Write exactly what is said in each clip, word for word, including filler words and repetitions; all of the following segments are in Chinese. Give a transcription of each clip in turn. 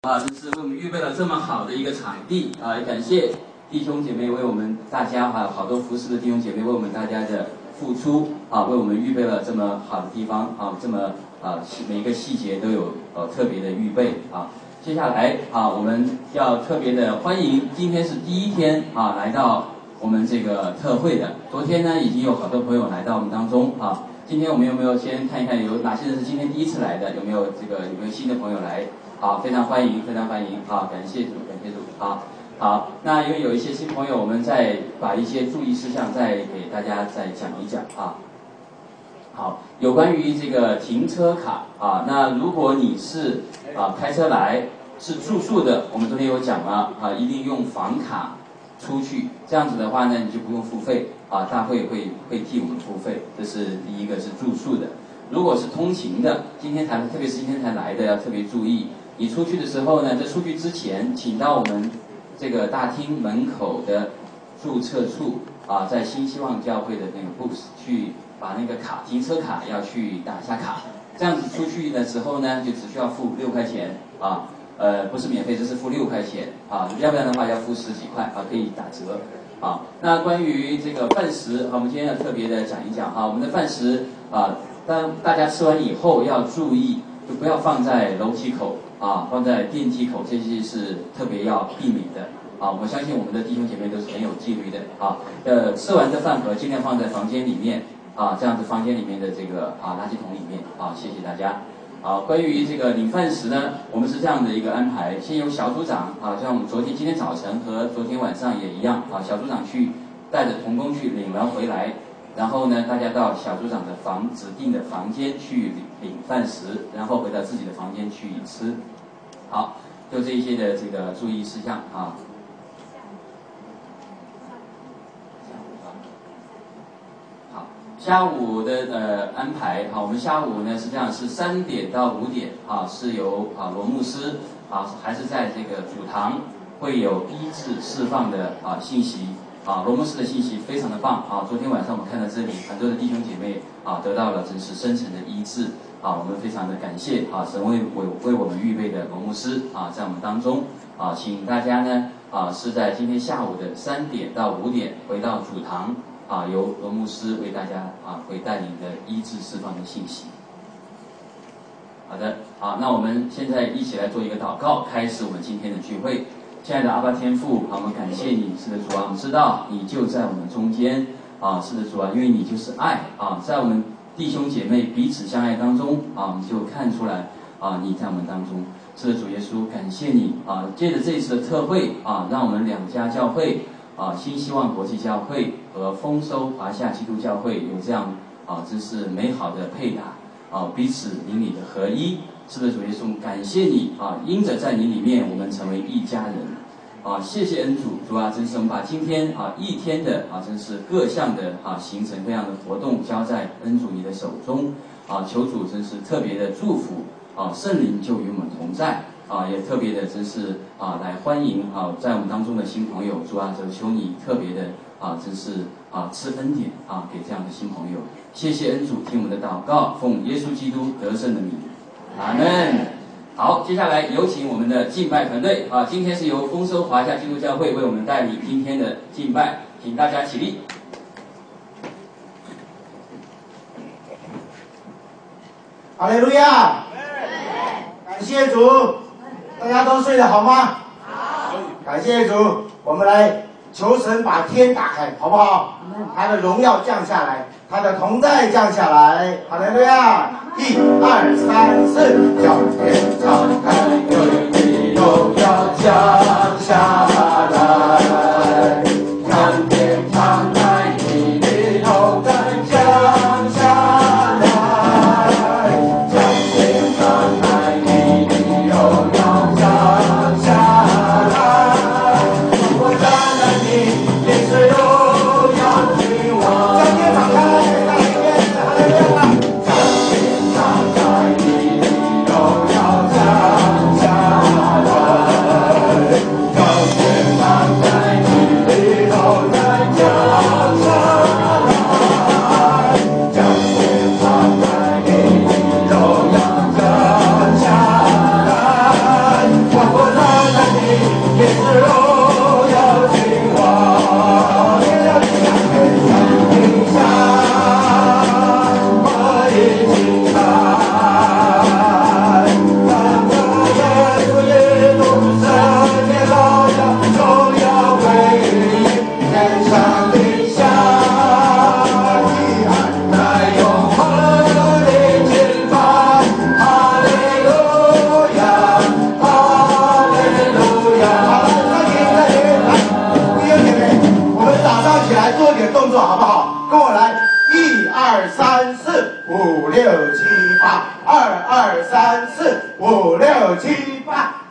啊，真是为我们预备了这么好的一个场地啊！也感谢弟兄姐妹为我们大家还有好多服侍的弟兄姐妹为我们大家的付出啊，为我们预备了这么好的地方啊，这么啊每一个细节都有呃特别的预备啊。接下来啊，我们要特别的欢迎，今天是第一天啊，来到我们这个特会的。昨天呢，已经有好多朋友来到我们当中啊。今天我们有没有先看一看有哪些人是今天第一次来的？有没有这个有没有新的朋友来？好，非常欢迎，非常欢迎啊！感谢主，感谢主啊！好，那因为有一些新朋友，我们再把一些注意事项再给大家再讲一讲啊。好，有关于这个停车卡啊，那如果你是啊开车来是住宿的，我们昨天有讲了啊，一定用房卡出去，这样子的话呢，你就不用付费啊，大会会会替我们付费，这是第一个是住宿的。如果是通勤的，今天才特别是今天才来的，要特别注意。你出去的时候呢，在出去之前，请到我们这个大厅门口的注册处啊，在新希望教会的那个 booth 去把那个卡停车卡要去打一下卡，这样子出去的时候呢，就只需要付六块钱啊，呃，不是免费，这是付六块钱啊，要不然的话要付十几块啊，可以打折啊。那关于这个饭食，好，我们今天要特别的讲一讲啊，我们的饭食啊，当大家吃完以后要注意，就不要放在楼梯口。啊，放在电梯口，这些是特别要避免的啊！我相信我们的弟兄姐妹都是很有纪律的啊。呃，吃完的饭盒尽量放在房间里面啊，这样子房间里面的这个啊垃圾桶里面啊。谢谢大家。啊，关于这个领饭时呢，我们是这样的一个安排：先由小组长啊，像我们昨天、今天早晨和昨天晚上也一样啊，小组长去带着同工去领完回来。然后呢，大家到小组长的房指定的房间去领领饭食，然后回到自己的房间去吃。好，就这一些的这个注意事项啊。好，下午的呃安排好，我们下午呢实际上是三点到五点啊，是由啊罗牧师啊还是在这个主堂会有医治释放的啊信息。啊，罗牧师的信息非常的棒啊！昨天晚上我们看到这里，很多的弟兄姐妹啊得到了真是深层的医治啊，我们非常的感谢啊，神为为为我们预备的罗牧师啊，在我们当中啊，请大家呢啊是在今天下午的三点到五点回到主堂啊，由罗牧师为大家啊会带领的医治释放的信息。好的，好，那我们现在一起来做一个祷告，开始我们今天的聚会。亲爱的阿爸天父，好，我们感谢你，是的主啊，我们知道你就在我们中间啊，是的主啊，因为你就是爱啊，在我们弟兄姐妹彼此相爱当中啊，我们就看出来啊，你在我们当中，是的主耶稣，感谢你啊，借着这一次的特会啊，让我们两家教会啊，新希望国际教会和丰收华夏基督教会有这样啊，真是美好的配搭啊，彼此邻里的合一。是的，主耶稣，感谢你啊！因着在你里面，我们成为一家人啊！谢谢恩主，主啊，真是我们把今天啊一天的啊，真是各项的啊行程、各样的活动交在恩主你的手中啊！求主真是特别的祝福啊！圣灵就与我们同在啊！也特别的真是啊来欢迎啊在我们当中的新朋友，主啊，求你特别的啊，真是啊赐恩典啊给这样的新朋友。谢谢恩主，听我们的祷告，奉耶稣基督得胜的名。阿门。好，接下来有请我们的敬拜团队啊，今天是由丰收华夏基督教会为我们带领今天的敬拜，请大家起立。 哈利路亚！感谢主，大家都睡得好吗？好。感谢主，我们来求神把天打开，好不好？他的荣耀降下来，他的同在降下来。哈利路亚！一二三四，叫天敞开，有你荣耀降下来，让天敞开，你的同在降下来，让天敞开，你的荣耀降下来，我站在你面前荣耀君王，将天敞开，大一点，哈利路亚！让天敞开，你的荣耀降下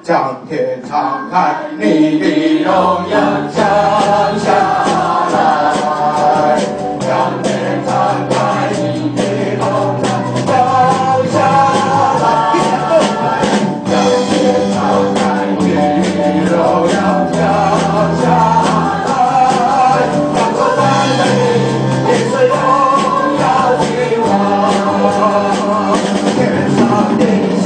将天敞开，你的荣耀降下来，将天敞开，你的荣耀降下来，将天敞开，你的荣耀降下来，让我站在你，你是荣耀的王，天上地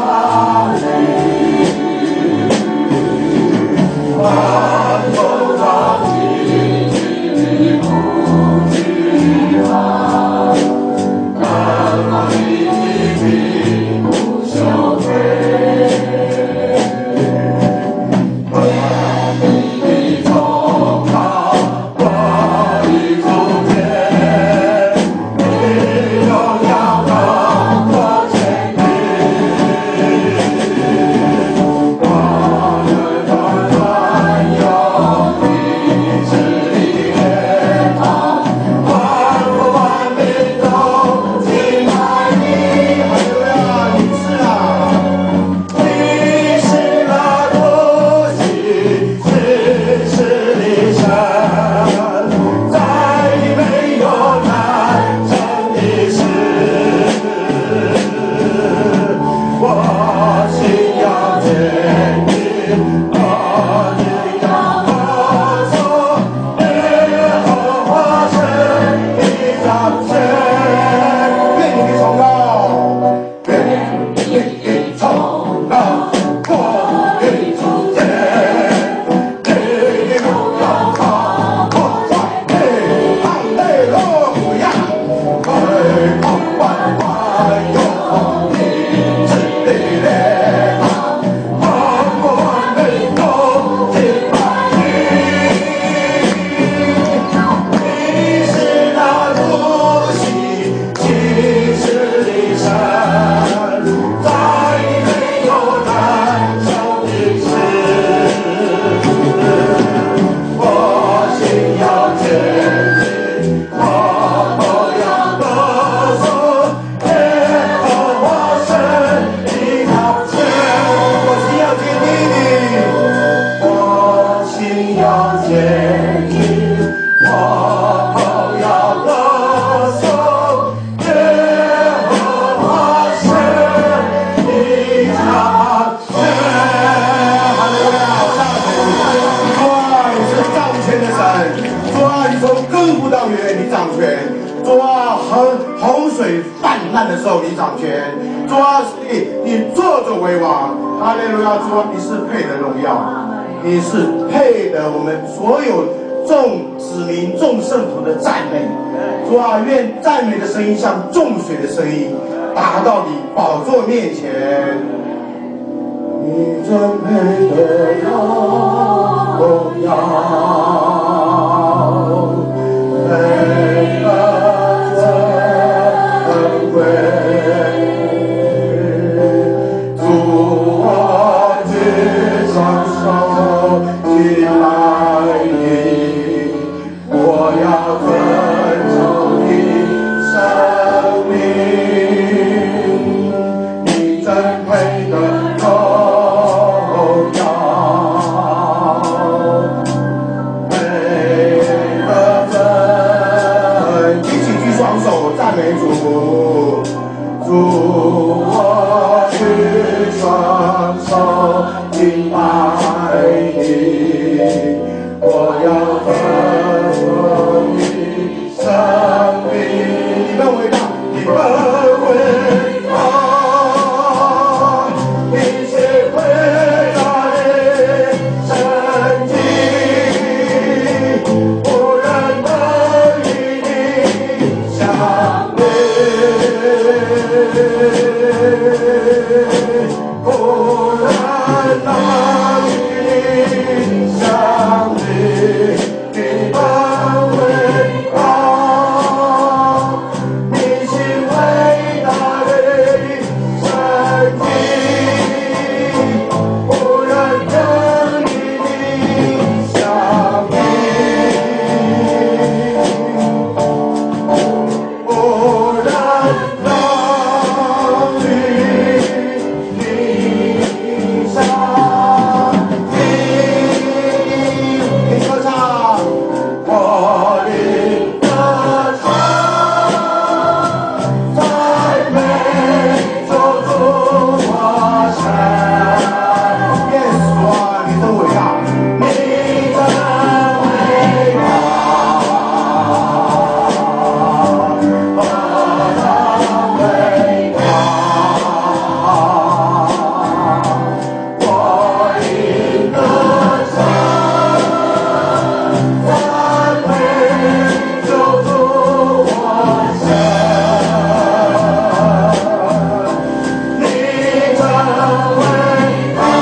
下。Oh 的时候你掌权，主啊，你你坐着为王，哈利路亚！主啊，你是配得荣耀，你是配得我们所有众子民、众圣徒的赞美。主啊，愿赞美的声音像众水的声音，达到你宝座面前。你真配得荣耀，配得尊贵。主啊，只享受敬拜你，我要尊重你生命。你真配得敬拜你，我要尊重你生命。你们伟大，你们伟大，你是伟大的神迹，无人能与你相比。无人能与你相比，你本伟大，你是伟大的神迹，无人能与你相比，无人能与你相比。你歌唱，我的歌唱，赞美主主我神。耶稣啊，你真伟大，你真伟大，何等伟大！我的歌唱，赞美主主我神。你真伟大，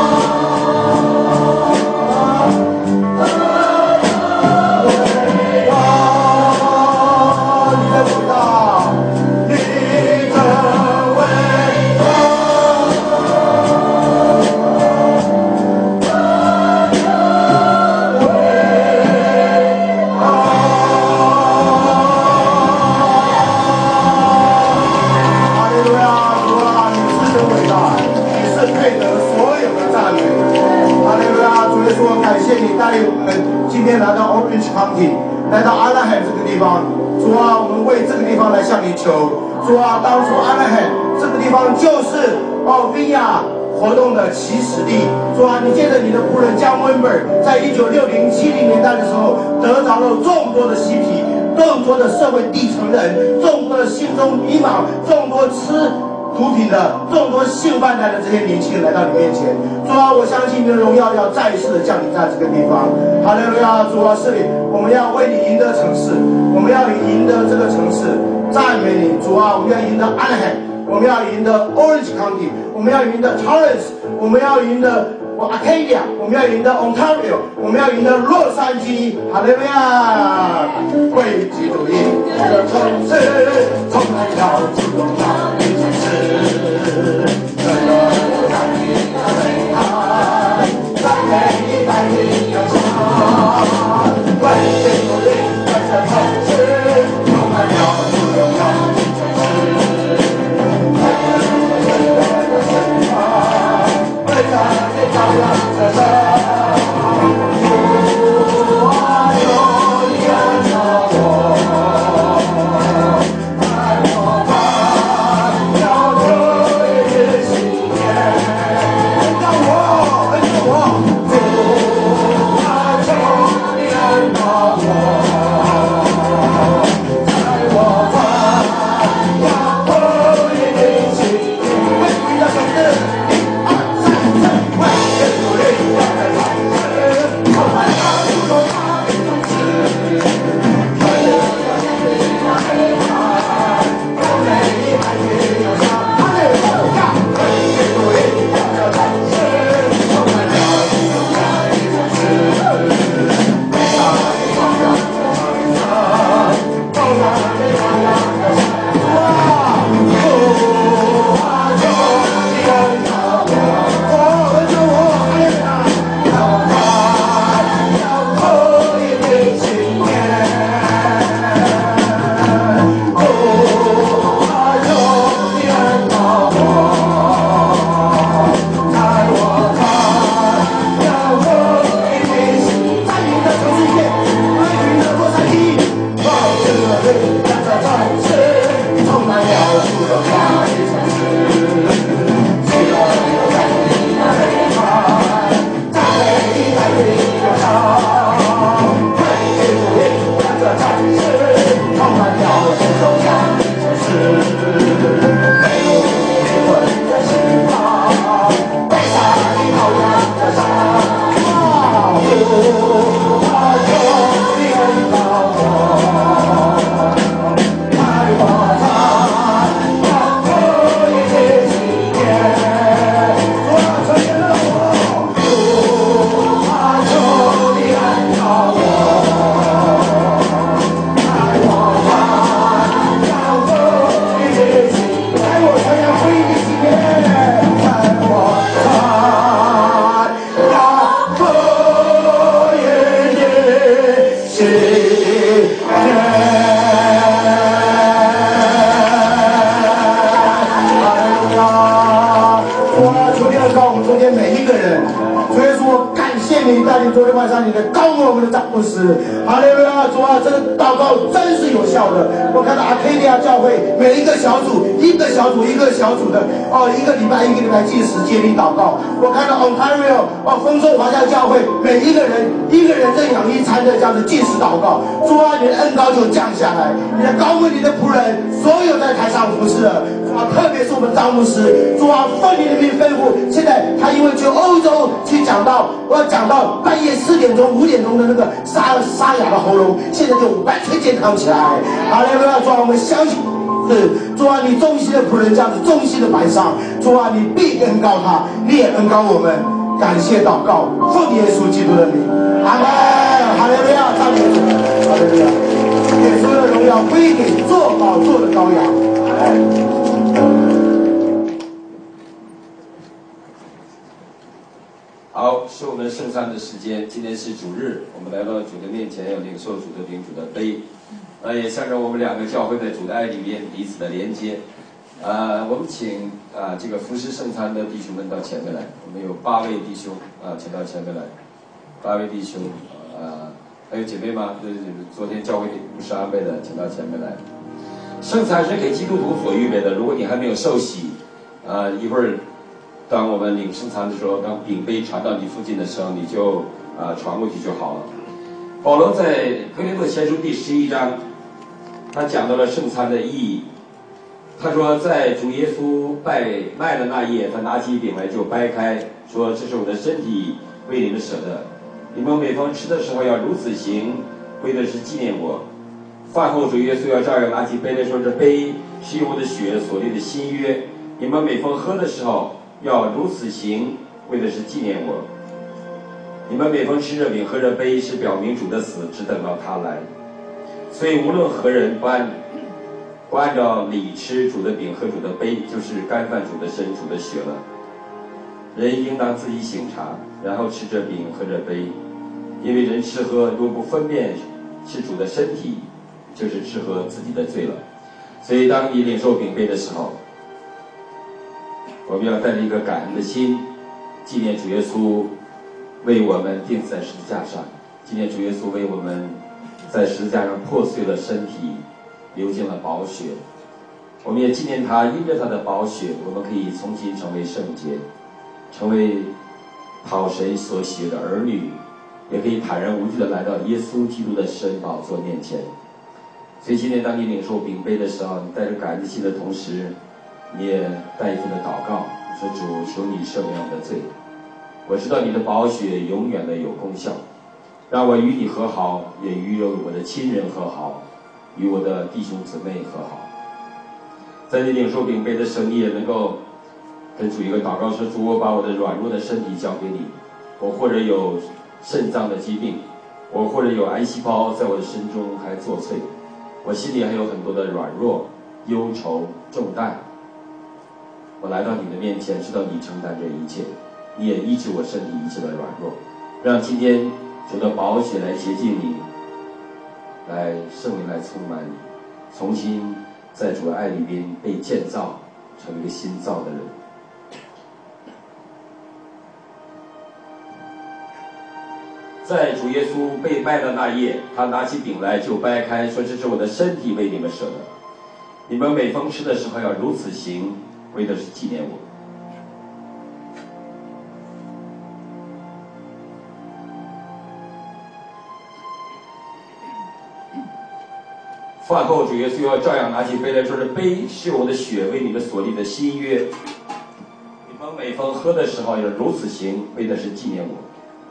伟大，你真伟大，你真伟哈利路亚！主啊，你是真伟大，你是配得所有的赞美。哈利路亚！主耶稣，感谢你带领我们今天来到 Orange County， 来到阿拉海这个地方。主啊，我们为这个地方来向你求。主啊，当初阿拉海这个地方就是哦 V R 活动的起始地。主啊，你借着你的仆人John Wimber，在一九六零、七零年代的时候，得着了众多的嬉皮，众多的社会底层人，众多的心中迷茫，众多吃毒品的，众多性贩卖的这些年轻人来到你面前。主啊，我相信你的荣耀要再一次的降临在这个地方。哈利路亚！主啊，是你，我们要为你赢得城市，我们要赢得这个城市，赞美你。主啊，我们要赢得安海，我们要赢得 Orange County， 我们要赢得 Torrance， 我们要赢得Acadia， 我们要赢得 Ontario， 我们要赢得洛杉矶。哈利路亚！为基督赢得城市，充满要主荣耀的城市，真的让你美好，赞美你带领歌唱，为基督赢得城市，充满要主荣耀的城市，真的神话，为咱的照亮着山，主啊，有你跟着我，爱我吧。 你带领昨天晚上你的高我们的张牧师，哈利路亚！主啊，这个祷告真是有效的。我看到阿 K 利亚教会每一个小组，一个小组一个小组的哦，一个礼拜一个礼拜计时接力祷告。我看到 Ontario 哦，丰收华夏教会每一个人一个人认养一餐的这样子计时祷告。主啊，你的恩膏就降下来，你的高牧你的仆人，所有在台上服侍的。啊，特别是我们张牧师，主啊，奉你的名吩咐，现在他因为去欧洲去讲到，我要讲到半夜四点钟、五点钟的那个沙沙哑的喉咙，现在就完全健康起来。哈利路亚！主啊，我们相信是主啊，你忠心的仆人这样子忠心的摆上，主啊，你必恩膏他，你也恩膏我们。感谢祷告，奉耶稣基督的名，阿门。哈利路亚！赞美主，哈利路亚！耶稣的荣耀归给做宝座的羔羊。 好，是我们圣餐的时间。今天是主日，我们来到主的面前，要领受主的饼、主的杯。呃，也向着我们两个教会在主的爱里面彼此的连接。呃，我们请啊、呃、这个服侍圣餐的弟兄们到前面来。我们有八位弟兄啊、呃，请到前面来。八位弟兄，呃，还有姐妹吗？就是昨天教会牧师安排的，请到前面来。圣餐是给基督徒所预备的。如果你还没有受洗，啊、呃，一会儿当我们领圣餐的时候，当饼杯传到你附近的时候，你就啊、呃、传过去就好了。保罗在哥林多前书第十一章，他讲到了圣餐的意义。他说，在主耶稣拜卖的那夜，他拿起饼来就掰开，说：“这是我的身体，为你们舍的。你们每逢吃的时候要如此行，为的是纪念我。”饭后，主耶稣要照样拿起杯来说：“这杯是用我的血所立的新约。你们每逢喝的时候，要如此行，为的是纪念我。你们每逢吃这饼、喝这杯，是表明主的死，只等到他来。所以，无论何人不按不按照礼吃主的饼、喝主的杯，就是干犯主的身、主的血了。人应当自己省察，然后吃这饼、喝这杯，因为人吃喝若不分辨是主的身体，就是吃喝自己的罪了。所以，当你领受饼杯的时候，我们要带着一个感恩的心，纪念主耶稣为我们钉死在十字架上，纪念主耶稣为我们在十字架上破碎了身体，流尽了宝血。我们也纪念他，因着他的宝血，我们可以重新成为圣洁，成为讨神所喜悦的儿女，也可以坦然无惧地来到耶稣基督的神宝座面前。所以今天当你领受饼杯的时候，你带着感恩的心的同时，你也带一份的祷告，说：“主，求你赦免我的罪。我知道你的宝血永远的有功效，让我与你和好，也与我的亲人和好，与我的弟兄姊妹和好。”在你领受饼杯的时候，你也能够跟主一个祷告说：“主，我把我的软弱的身体交给你，我或者有肾脏的疾病，我或者有癌细胞在我的身中还作祟，我心里还有很多的软弱、忧愁、重担。我来到你的面前，知道你承担这一切，你也医治我身体一切的软弱，让今天主的宝血来洁净你，来圣灵来充满你，重新在主的爱里边被建造成一个新造的人。”在主耶稣被卖的那夜，他拿起饼来就掰开，说：“这是我的身体，为你们舍的。你们每逢吃的时候要如此行，为的是纪念我。”饭后，主耶稣要照样拿起杯来说：“这杯是我的血，为你们所立的新约。你们每逢喝的时候要如此行，为的是纪念我。”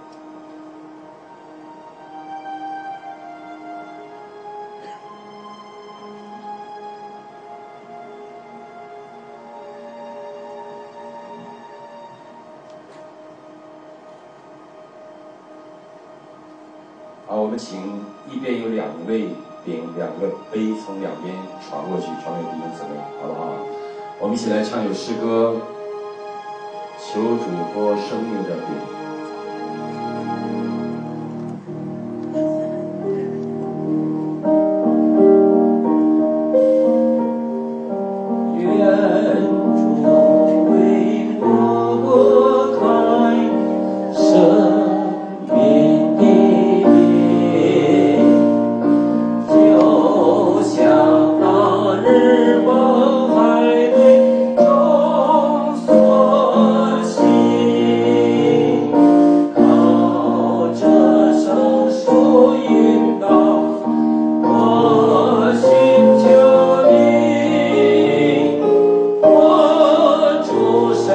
好，我们请一边有两位饼、两个杯从两边传过去，传给弟兄姊妹，好不好？我们一起来唱有诗歌，求主拨生命的饼。 愿主为我拨开生命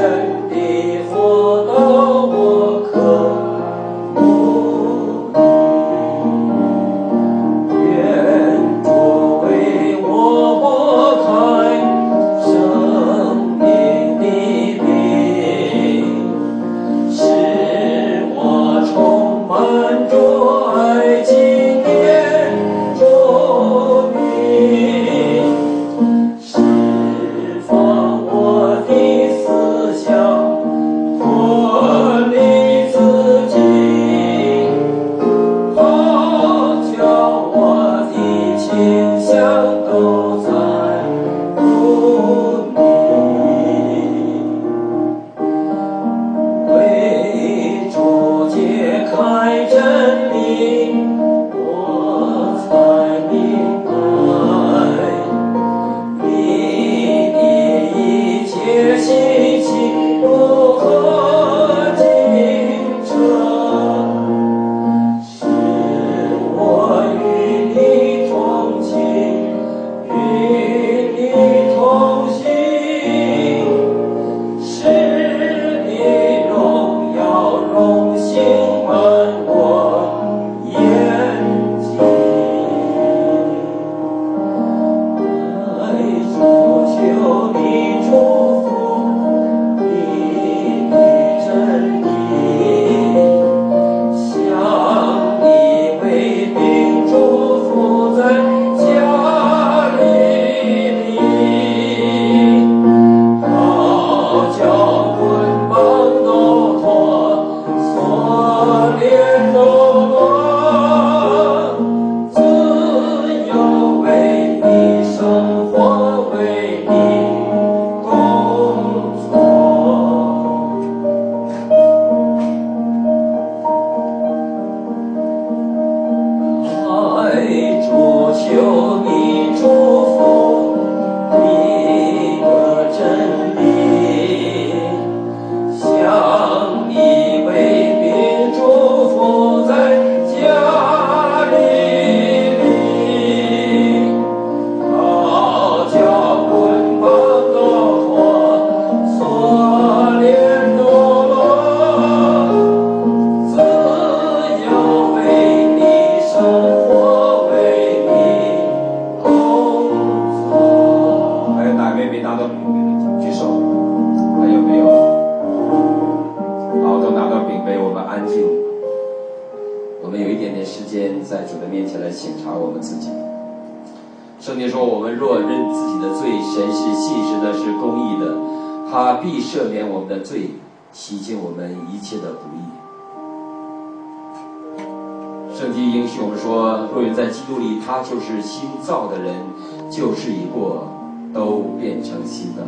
他就是新造的人，旧事已过，都变成新的。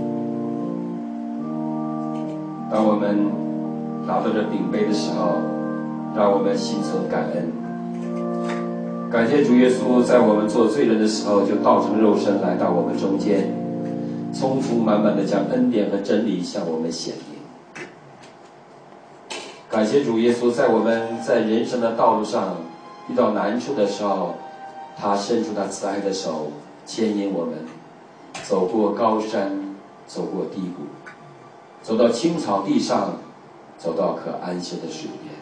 当我们拿到这饼杯的时候，让我们心存感恩，感谢主耶稣在我们做罪人的时候就道成肉身来到我们中间，充充满满的将恩典和真理向我们显明。感谢主耶稣在我们在人生的道路上遇到难处的时候，他伸出他慈爱的手牵引我们走过高山，走过低谷，走到青草地上，走到可安歇的水边。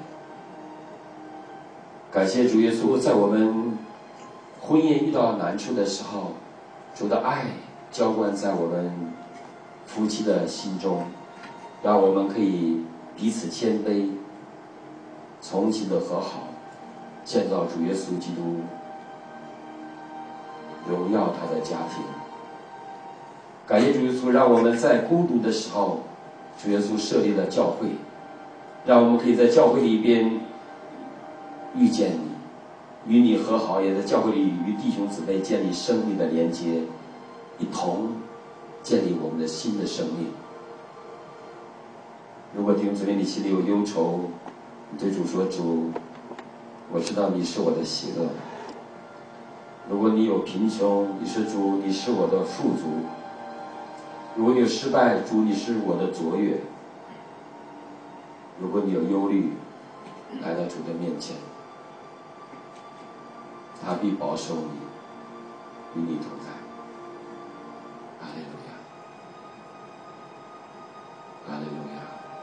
感谢主耶稣在我们婚姻遇到难处的时候，主的爱浇灌在我们夫妻的心中，让我们可以彼此谦卑，重新的和好，建造主耶稣基督，荣耀他的家庭。感谢主耶稣让我们在孤独的时候，主耶稣设立了教会，让我们可以在教会里边遇见你，与你和好，也在教会里与弟兄姊妹建立生命的连接，一同建立我们的新的生命。如果弟兄姊妹你心里有忧愁，你对主说，主，我知道你是我的喜乐。如果你有贫穷，你说，主，你是我的富足。如果你有失败，主，你是我的卓越。如果你有忧虑，来到主的面前，他必保守你，与你同在。阿利路亚。 哈利路亚，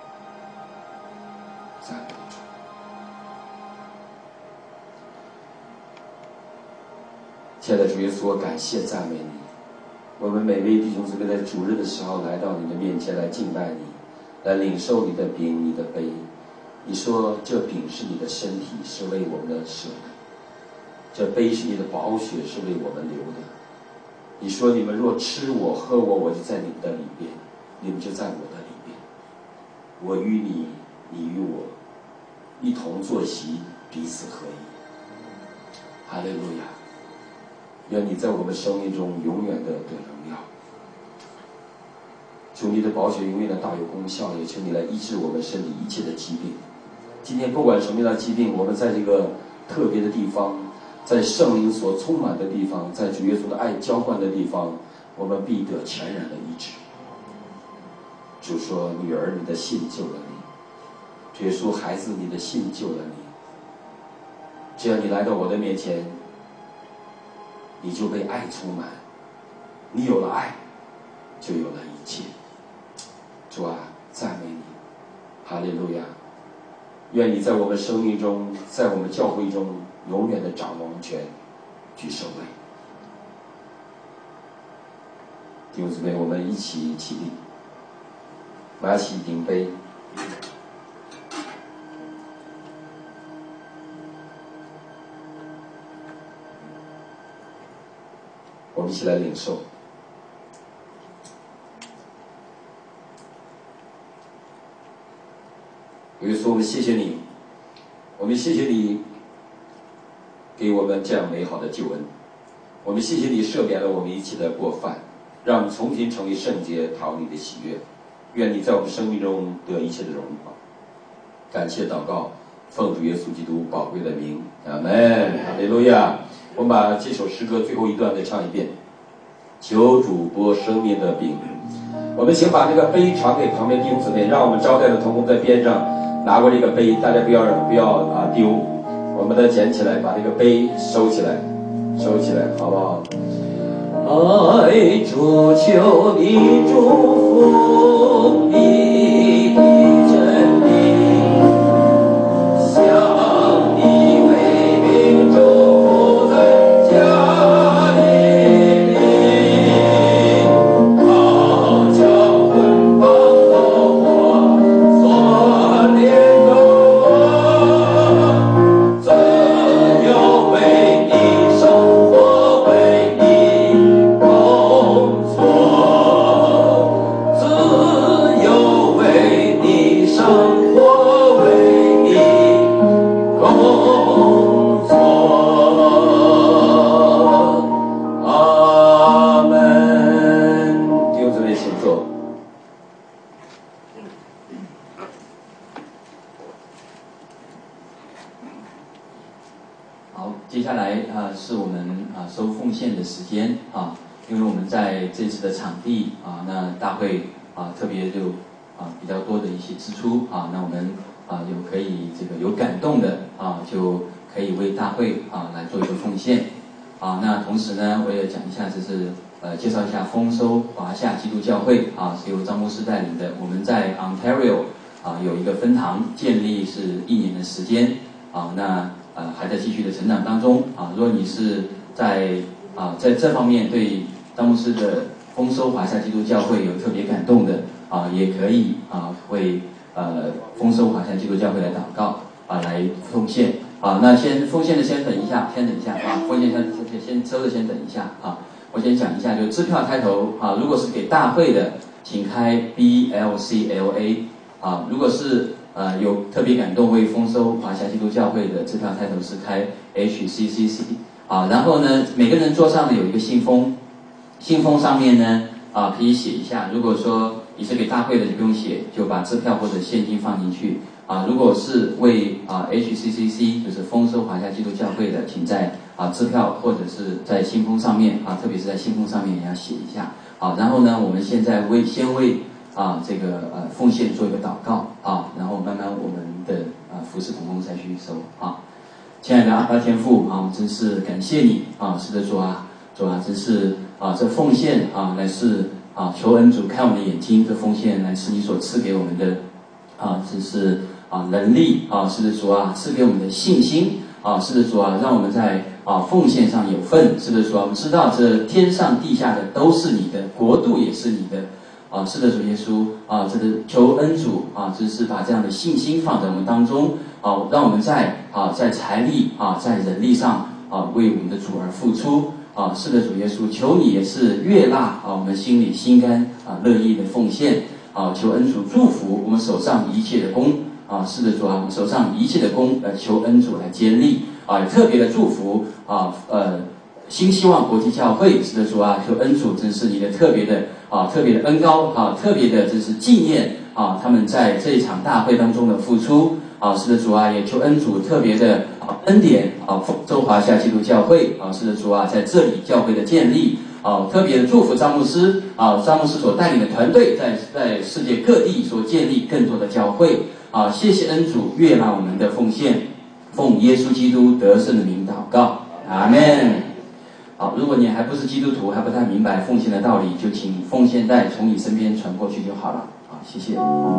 赞美主。亲爱的主耶稣，我感谢赞美你。我们每位弟兄姊妹在主日的时候来到你的面前来敬拜你，来领受你的饼、你的杯。你说这饼是你的身体，是为我们的舍的；这杯是你的宝血，是为我们流的。你说你们若吃我、喝我，我就在你们的里边，你们就在我的里边。我与你，你与我，一同坐席，彼此合一。哈利路亚！愿你在我们生命中永远的得荣耀。求你的宝血永远的大有功效，也求你来医治我们身体一切的疾病。今天不管什么样的疾病，我们在这个特别的地方，在圣灵所充满的地方，在主耶稣的爱浇灌的地方，我们必得全然的医治。主说：“女儿，你的信救了你。”主耶稣，孩子，你的信救了你。只要你来到我的面前，你就被爱充满。你有了爱，就有了一切。主啊，赞美你，哈利路亚！愿你在我们生命中，在我们教会中，永远的掌王权，居首位。弟兄姊妹，我们一起起立，拿起饼杯，我们一起来领受。主耶稣，我们谢谢你，我们谢谢你给我们这样美好的救恩，我们谢谢你赦免了我们一切的过犯，让我们重新成为圣洁，讨你的喜悦。愿你在我们生命中得一切的荣耀。感谢祷告，奉主耶稣基督宝贵的名，阿门，哈利路亚。我们把这首诗歌最后一段再唱一遍。求主拨生命的饼。我们请把这个杯传给旁边弟兄姊妹，让我们招待的同工在边上拿过这个杯，大家不要不要啊丢，我们再捡起来，把这个杯收起来，收起来，好不好？爱主，求你祝福你的真理，向你为民祝福在家里，好叫捆绑了我所连的我，自由为你生活，为你工作，自由为你生活，为你工作。阿门。弟兄姊妹，请坐。 好，接下来啊、呃、是我们啊、呃、收奉献的时间啊，因为我们在这次的场地啊，那大会啊特别就啊比较多的一些支出啊，那我们啊有可以这个有感动的啊，就可以为大会啊来做一个奉献啊。那同时呢，我也讲一下，就是呃介绍一下丰收华夏基督教会啊，是由张牧师带领的。我们在 Ontario 啊有一个分堂，建立是一年的时间啊，那。呃，还在继续的成长当中啊。如果你是在啊在这方面对张牧师的丰收华夏基督教会有特别感动的啊，也可以啊为呃丰收华夏基督教会来祷告啊，来奉献啊。那先奉献的先等一下，先等一下啊，奉献先先先收的先等一下啊。我先讲一下，就支票开头啊，如果是给大会的，请开 B L C L A 啊，如果是呃，有特别感动为丰收华夏基督教会的支票开头是开 H C C C 啊，然后呢，每个人桌上呢有一个信封，信封上面呢啊可以写一下，如果说你是给大会的就不用写，就把支票或者现金放进去啊。如果是为啊 H C C C 就是丰收华夏基督教会的，请在啊支票或者是在信封上面啊，特别是在信封上面也要写一下。好，然后呢，我们现在为先为啊，这个呃奉献做一个祷告啊，然后慢慢我们的啊服侍同工再去收啊。亲爱的阿爸天父啊，真是感谢你啊，是的主啊，主啊，真是啊这奉献啊乃是啊，求恩主开我们的眼睛，这奉献乃是你所赐给我们的啊，这是啊能力啊，是的主啊，赐给我们的信心啊，是的主啊，让我们在啊奉献上有份，是的主啊，我们知道这天上地下的都是你的，国度也是你的。啊，是的，主耶稣啊，这个求恩主啊，就是把这样的信心放在我们当中啊，让我们在啊在财力啊在人力上啊为我们的主而付出啊。是的，主耶稣，求你也是悦纳啊我们心里心甘啊乐意的奉献啊，求恩主祝福我们手上一切的工啊。是的，主啊，我们手上一切的工呃求恩主来坚立啊，特别的祝福啊呃。新希望国际教会，是的主啊，求恩主真是你的特别的啊，特别的恩高啊，特别的真是纪念啊，他们在这一场大会当中的付出啊，是的主啊，也求恩主特别的啊恩典啊，中华夏基督教会啊，是的主啊，在这里教会的建立啊，特别的祝福张牧师啊，张牧师所带领的团队在在世界各地所建立更多的教会啊，谢谢恩主悦纳我们的奉献，奉耶稣基督得胜的名祷告，阿们。好，如果你还不是基督徒，还不太明白奉献的道理，就请奉献袋从你身边传过去就好了。好，谢谢。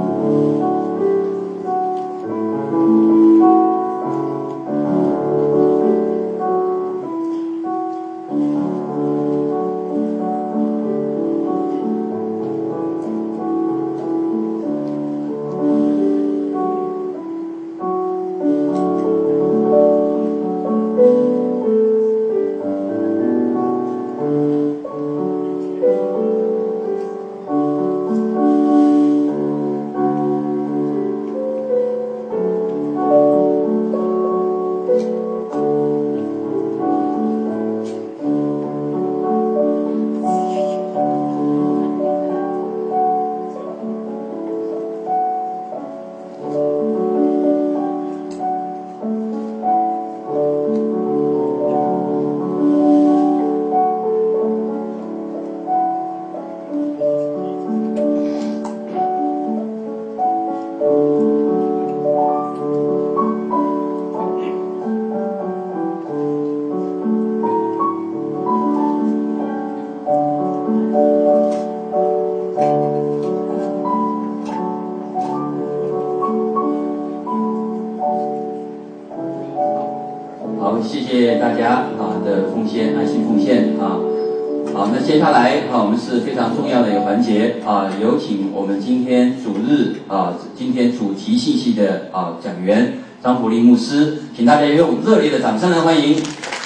接下来啊，我们是非常重要的一个环节啊，有请我们今天主日啊，今天主题信息的啊讲员张福利牧师，请大家用热烈的掌声来欢迎。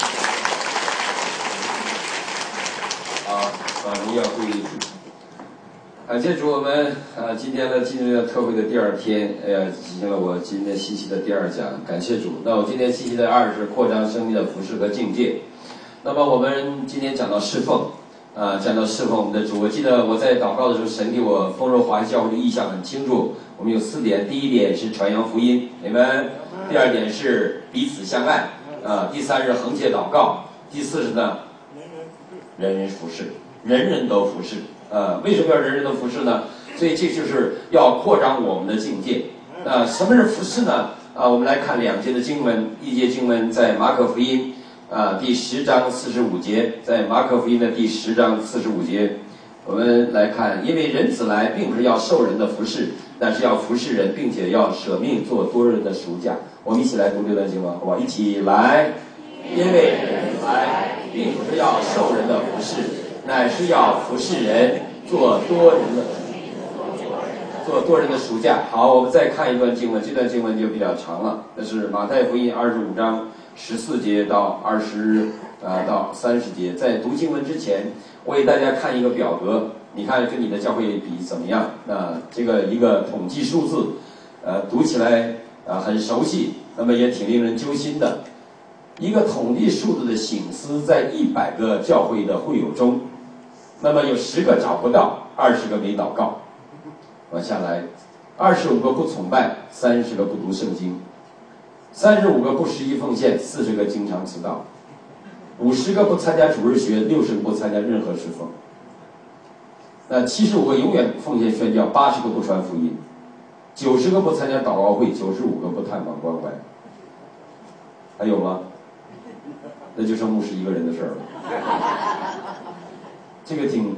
好，啊，荣耀归于主。感谢主，我们啊今天呢进入了特会的第二天，哎呀，进行了我今天信息的第二讲，感谢主。那我今天信息的二是扩张生命的服饰和境界。那么我们今天讲到侍奉。啊，讲到侍奉我们的主，我记得我在祷告的时候，神给我丰润华教会的意向很清楚。我们有四点，第一点是传扬福音，你们；第二点是彼此相爱，啊；第三是横切祷告；第四是呢，人人服侍，人人都服侍。啊，为什么要人人都服侍呢？所以这就是要扩张我们的境界。啊，什么是服侍呢？啊，我们来看两节的经文，一节经文在马可福音。啊，第十章四十五节，在马可福音的第十章四十五节，我们来看，因为人子来，并不是要受人的服侍，但是要服侍人，并且要舍命做多人的赎价。我们一起来读这段经文，好吧？一起来，因为人子来，并不是要受人的服侍，乃是要服侍人，做多人的做多人的赎价。好，我们再看一段经文，这段经文就比较长了，那是马太福音二十五章。十四节到二十啊到三十节，在读经文之前，我给大家看一个表格，你看跟你的教会比怎么样？那这个一个统计数字，呃，读起来啊很熟悉，那么也挺令人揪心的。一个统计数字的醒思，在一百个教会的会友中，那么有十个找不到，二十个没祷告。往下来，二十五个不崇拜，三十个不读圣经。三十五个不十一奉献，四十个经常迟到，五十个不参加主日学，六十个不参加任何侍奉。那七十五个永远不奉献宣教，八十个不传福音，九十个不参加祷告会，九十五个不探访关怀。还有吗？那就剩牧师一个人的事儿了。这个挺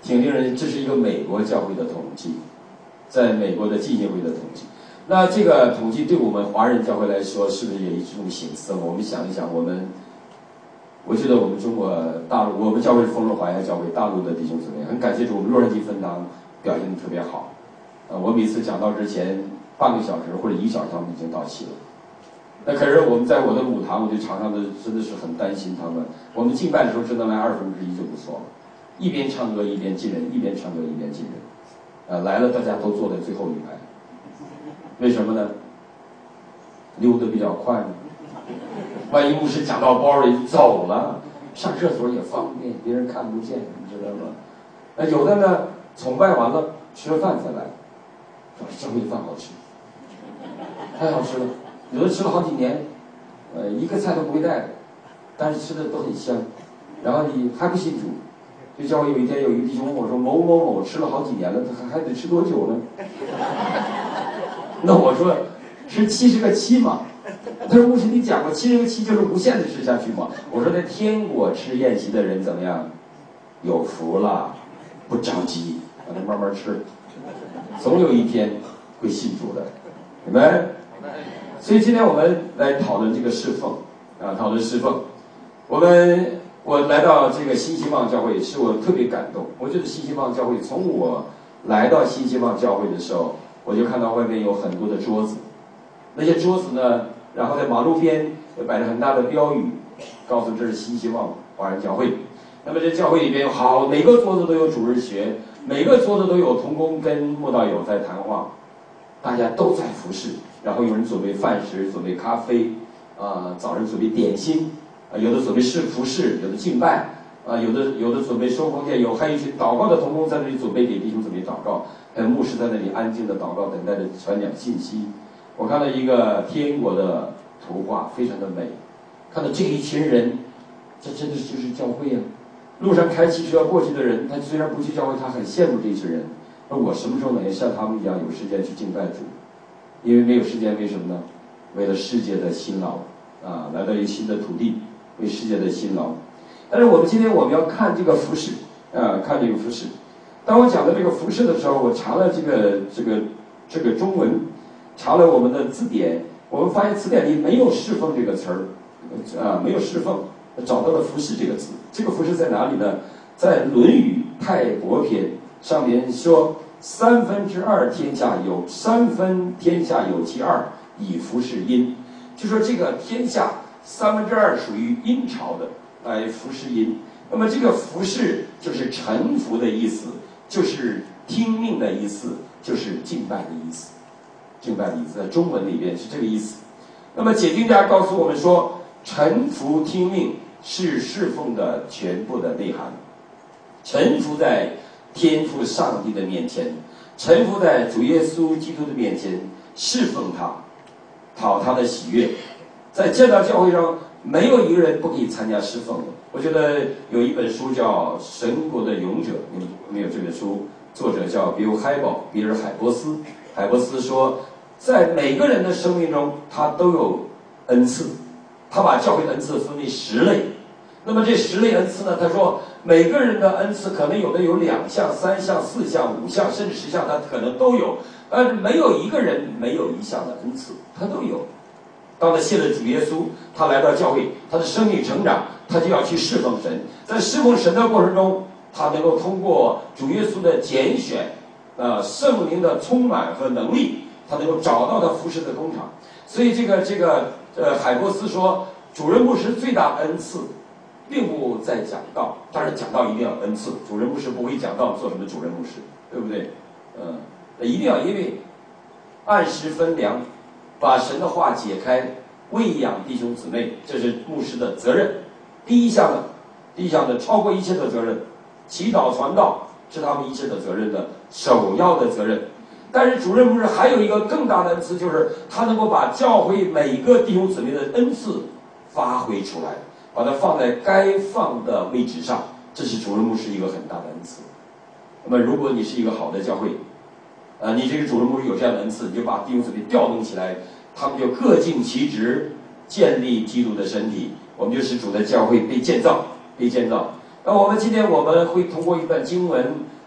挺令人，这是一个美国教会的统计，在美国的浸信会的统计。那这个统计对我们华人教会来说，是不是也一种醒思？我们想一想，我们，我觉得我们中国大陆，我们教会是丰润华亚教会，大陆的弟兄姊妹，很感谢主，我们洛杉矶分堂表现得特别好。呃，我每次讲道之前半个小时或者一小时，他们已经到齐了。那可是我们在我的母堂，我就常常的真的是很担心他们。我们敬拜的时候只能来二分之一就不错了，一边唱歌一边进人，一边唱歌一边进人。呃，来了大家都坐在最后一排。为什么呢？溜得比较快呢。万一牧师讲到包里走了，上厕所也方便，别人看不见，你知道吗？那有的呢，崇拜完了吃了饭才来，说教会的饭好吃，太好吃了。有的吃了好几年，呃，一个菜都不会带，但是吃的都很香。然后你还不信主，就教会有一天有一个弟兄问我说：“某某某吃了好几年了，他还还得吃多久呢？”那我说是七十个七嘛。他说牧师你讲过七十个七就是无限的吃下去嘛。我说在天国吃宴席的人怎么样？有福了，不着急，让他慢慢吃，总有一天会信主的，明白？所以今天我们来讨论这个侍奉啊，讨论侍奉。我们我来到这个新希望教会，使我特别感动。我觉得新希望教会，从我来到新希望教会的时候，我就看到外面有很多的桌子，那些桌子呢，然后在马路边摆着很大的标语，告诉这是新希望华人教会。那么这教会里边有好，每个桌子都有主日学，每个桌子都有同工跟慕道友在谈话，大家都在服侍。然后有人准备饭食，准备咖啡，啊、呃，早上准备点心，啊、呃，有的准备是服侍，有的敬拜，啊、呃，有的有的准备收奉献，有还有一群祷告的同工在那里准备给弟兄姊妹祷告，还有牧师在那里安静的祷告，等待着传讲信息。我看到一个天国的图画，非常的美。看到这一群人，这真的就是教会呀、啊！路上开汽车过去的人，他虽然不去教会，他很羡慕这一群人。那我什么时候能也像他们一样有时间去敬拜主？因为没有时间，为什么呢？为了世界的辛劳啊，来到一个新的土地，为世界的辛劳。但是我们今天我们要看这个服饰啊，看这个服饰。当我讲到这个服饰的时候，我查了这个这个这个中文，查了我们的字典，我们发现词典里没有侍奉这个词儿，啊，没有侍奉，找到了服饰这个词。这个服饰在哪里呢？在《论语泰伯篇》上面说。三分之二天下有三分天下有其二以服侍殷，就说这个天下三分之二属于殷朝的来服侍殷。那么这个服侍就是臣服的意思，就是听命的意思，就是敬拜的意思。敬拜的意思在中文里边是这个意思。那么解经家告诉我们说，臣服听命是侍奉的全部的内涵。臣服在天父上帝的面前，臣服在主耶稣基督的面前，侍奉他，讨他的喜悦。在建道教会上，没有一个人不可以参加侍奉的。我觉得有一本书叫《神国的勇者》，你们没有这本书？作者叫比尔海堡，比尔海波斯。海波斯说，在每个人的生命中，他都有恩赐。他把教会的恩赐分为十类。那么这十类恩赐呢？他说每个人的恩赐可能有的有两项、三项、四项、五项，甚至十项，他可能都有。但是没有一个人没有一项的恩赐，他都有。当他信了主耶稣，他来到教会，他的生命成长，他就要去侍奉神。在侍奉神的过程中，他能够通过主耶稣的拣选，呃，圣灵的充满和能力，他能够找到他服侍的工厂。所以这个这个呃，海波斯说，主任牧师最大恩赐。并不在讲道，当然讲道一定要恩赐。主任牧师不会讲道，做什么主任牧师，对不对？嗯，一定要因为按时分粮，把神的话解开，喂养弟兄姊妹，这是牧师的责任。第一项呢，第一项呢，超过一切的责任，祈祷传道是他们一切的责任的首要的责任。但是主任牧师还有一个更大的恩赐，就是他能够把教会每个弟兄姊妹的恩赐发挥出来。把它放在该放的位置上，这是主任牧师一个很大的恩赐。那么，如果你是一个好的教会，呃，你这个主任牧师有这样的恩赐，你就把弟兄姊妹调动起来，他们就各尽其职，建立基督的身体。我们就使主的教会被建造，被建造。那我们今天我们会通过一段经文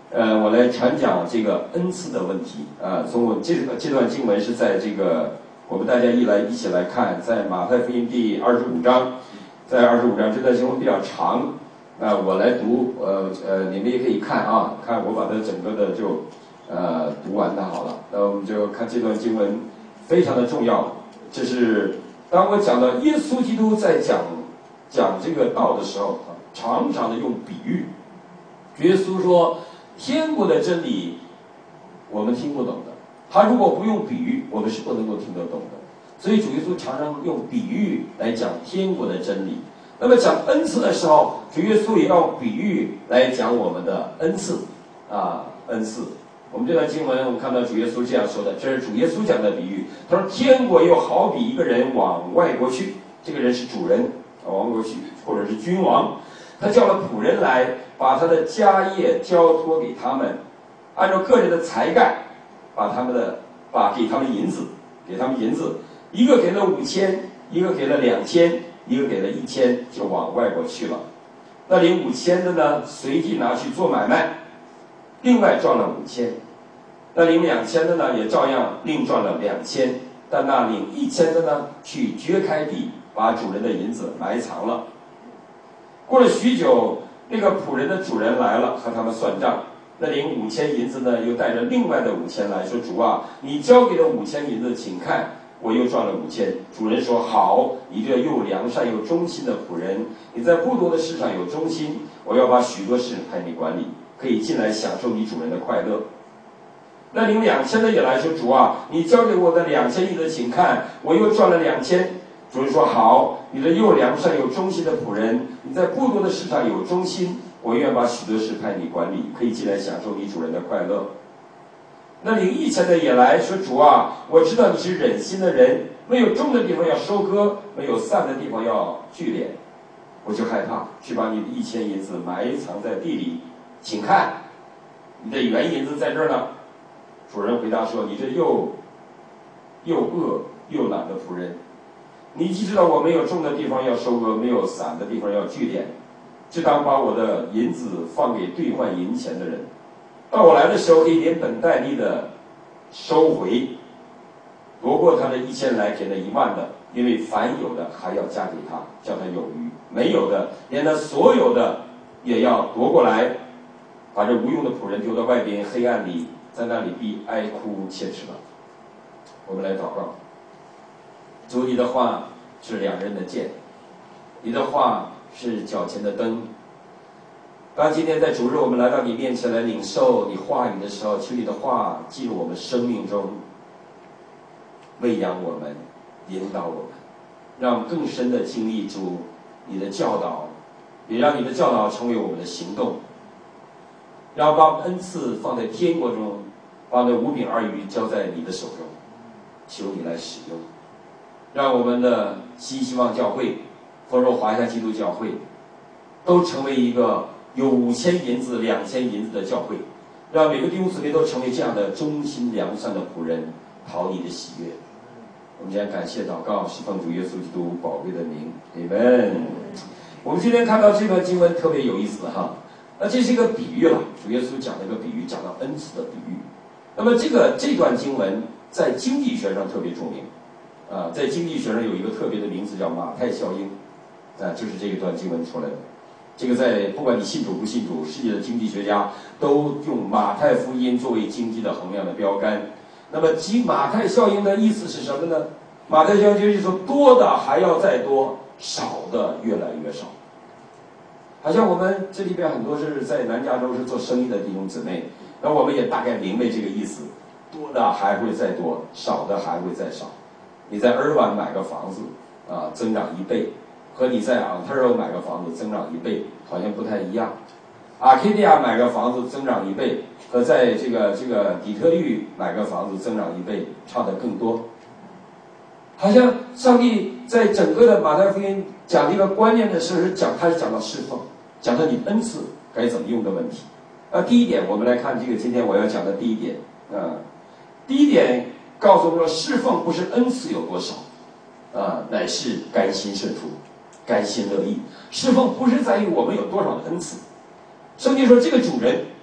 呃，我来传讲这个恩赐的问题啊。从我这个这段经文是在这个我们大家一来一起来看，在马太福音第二十五章，在二十五章这段经文比较长，啊，我来读，呃呃，你们也可以看啊，看我把它整个的就呃读完它好了。那我们就看这段经文非常的重要，这是当我讲到耶稣基督在讲讲这个道的时候啊，常常的用比喻。耶稣说，天国的真理我们听不懂的，他如果不用比喻，我们是不能够听得懂的。所以主耶稣常常用比喻来讲天国的真理。那么讲恩赐的时候，主耶稣也用比喻来讲我们的恩赐啊，恩赐。我们这段经文，我们看到主耶稣这样说的，这是主耶稣讲的比喻。他说，天国又好比一个人往外国去，这个人是主人，往外国去，或者是君王，他叫了仆人来，把他的家业交托给他们，按照个人的才干，把他们的把给他们银子，给他们银子，一个给了五千，一个给了两千，一个给了一千，就往外国去了。那领五千的呢，随即拿去做买卖，另外赚了五千。那领两千的呢，也照样另赚了两千。但那领一千的呢，去掘开地，把主人的银子埋藏了。过了许久，那个仆人的主人来了，和他们算账。那领五千银子呢，又带着另外的五千来说：“主啊，你交给了五千银子，请看，我又赚了五千。”主人说：“好，你这又良善又忠心的仆人，你在不多的事上有忠心，我要把许多事派你管理，可以进来享受你主人的快乐。”那领两千的也来说：“主啊，你交给我的两千银子，请看，我又赚了两千。”主人说：“好，你这又良善又忠心的仆人，你在不多的事上有忠心，我愿把许多事派你管理，可以进来享受你主人的快乐。”那领一千的也来说：“主啊，我知道你是忍心的人，没有种的地方要收割，没有散的地方要聚敛，我就害怕，去把你的一千银子埋藏在地里，请看，你的原银子在这儿呢。”主人回答说：“你这又又恶又懒的仆人，你既知道我没有种的地方要收割，没有散的地方要聚敛，就当把我的银子放给兑换银钱的人，到我来的时候可以连本带利的收回，夺过他的一千来，给那一万的，因为凡有的还要加给他，叫他有余；没有的，连他所有的也要夺过来，把这无用的仆人丢到外边黑暗里，在那里必哀哭切齿了。”我们来祷告。主，你的话是两刃的剑，你的话是脚前的灯。当今天在主日我们来到你面前来领受你话语的时候，求你的话进入我们生命中，喂养我们，引导我们，让我们更深的经历主你的教导，也让你的教导成为我们的行动，让把恩赐放在天国中，把那五饼二鱼交在你的手中，求你来使用，让我们的新希望教会、丰润华夏基督教会都成为一个有五千银子、两千银子的教会，让每个弟兄姊妹都成为这样的忠心良善的仆人，讨你的喜悦。我们将感谢祷告，是奉主耶稣基督宝贵的名，阿们。我们今天看到这段经文特别有意思哈，那这是一个比喻了，主耶稣讲了一个比喻，讲到恩赐的比喻。那么这个这段经文在经济学上特别著名，啊，在经济学上有一个特别的名字叫马太效应，啊，就是这一段经文出来的。这个在不管你信主不信主，世界的经济学家都用马太福音作为经济的衡量的标杆。那么即马太效应的意思是什么呢？马太效应就是说，多的还要再多，少的越来越少。好像我们这里边很多是在南加州是做生意的弟兄姊妹，那我们也大概明白这个意思，多的还会再多，少的还会再少。你在尔湾买个房子啊，增长一倍，和你在昂特罗买个房子增长一倍好像不太一样。阿卡迪亚买个房子增长一倍，和在这个这个底特律买个房子增长一倍差得更多。好像上帝在整个的马太福音讲这个观念的时候，是讲他是讲到侍奉，讲到你恩赐该怎么用的问题。那第一点，我们来看这个今天我要讲的第一点啊，第一点告诉我们说，侍奉不是恩赐有多少啊，乃是甘心顺服，甘心乐意。侍奉不是在于我们有多少的恩赐。圣经说，这个主人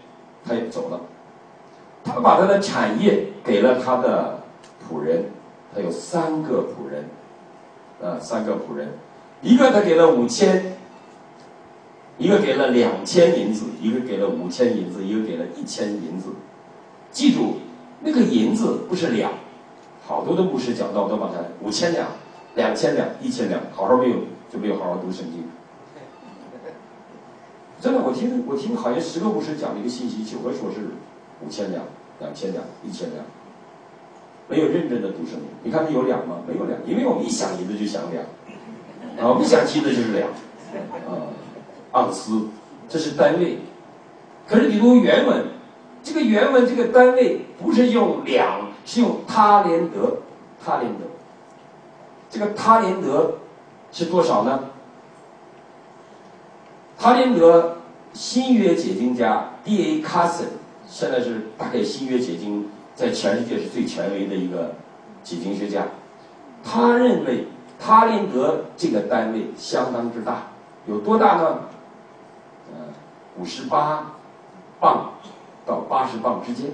他也走了。他把他的产业给了他的仆人，他有三个仆人，啊，三个仆人，一个他给了五千，一个给了两千银子，一个给了五千银子，一个给了一千银子。记住，那个银子不是两，好多的牧师讲到都把它五千两、两千两、一千两，好好没有就没有好好读圣经。真的，我听我听好像十个牧师讲了一个信息，九个说是五千两、两千两、一千两，没有认真的读圣经。你看它有两吗？没有两，因为我们一想银子就想两，啊，我们一想金子就是两，啊，盎司，这是单位。可是你读原文，这个原文这个单位不是用两，是用他连德，他连德。这个他连德是多少呢？他连德新约解经家 D A Carson， 现在是大概新约解经在全世界是最权威的一个解经学家。他认为他连德这个单位相当之大，有多大呢？呃，五十八磅到八十磅之间，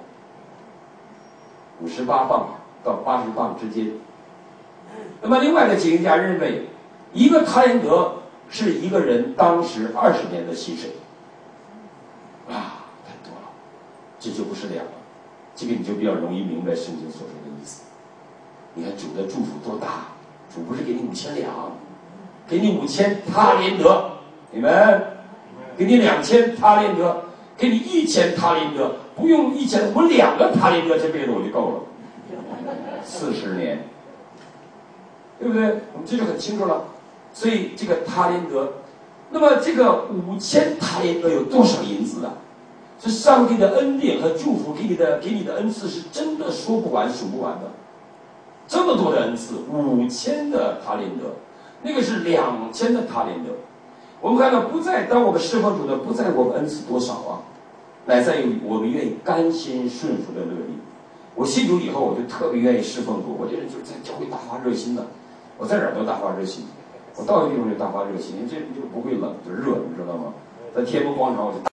五十八磅到八十磅之间。那么另外的解经家认为，一个他连德是一个人当时二十年的薪水，啊，太多了，这就不是两了。这个你就比较容易明白圣经所说的意思。你看主的祝福多大，主不是给你五千两，给你五千他连德，你们给你两千他连德，给你一千他连德，不用一千，我两个他连德这辈子我就够了，四十年，对不对？我们这就很清楚了。所以这个他连德，那么这个五千他连德有多少银子啊？是上帝的恩典和祝福给你的，给你的恩赐是真的说不完数不完的。这么多的恩赐，五千的他连德，那个是两千的他连德。我们看到不在，当我们侍奉主的不在我们恩赐多少啊，乃在于我们愿意甘心顺服的乐意。我信主以后，我就特别愿意侍奉主，我这人就在教会大发热心的，我在哪儿都大发热心。我到一个地方就大发热心，因为这就不会冷，就热，你知道吗？在天安门广场我就。